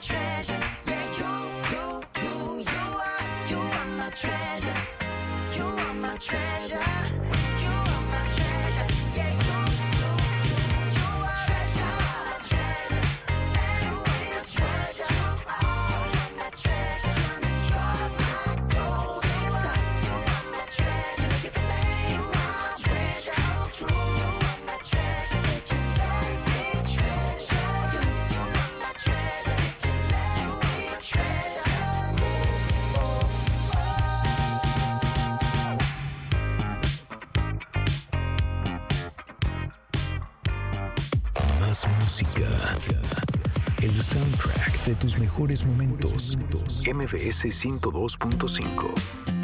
treasure. Yeah, you are my treasure. You are my treasure. You are my treasure. Yeah, you are treasure. You are my treasure. You are my treasure. You are my golden sun. You are my treasure. You can make my dreams come true. You are my treasure. Did you let me treasure you? You are my treasure. Did you let me treasure you? Más música. El soundtrack de tus mejores momentos. MBS 102.5.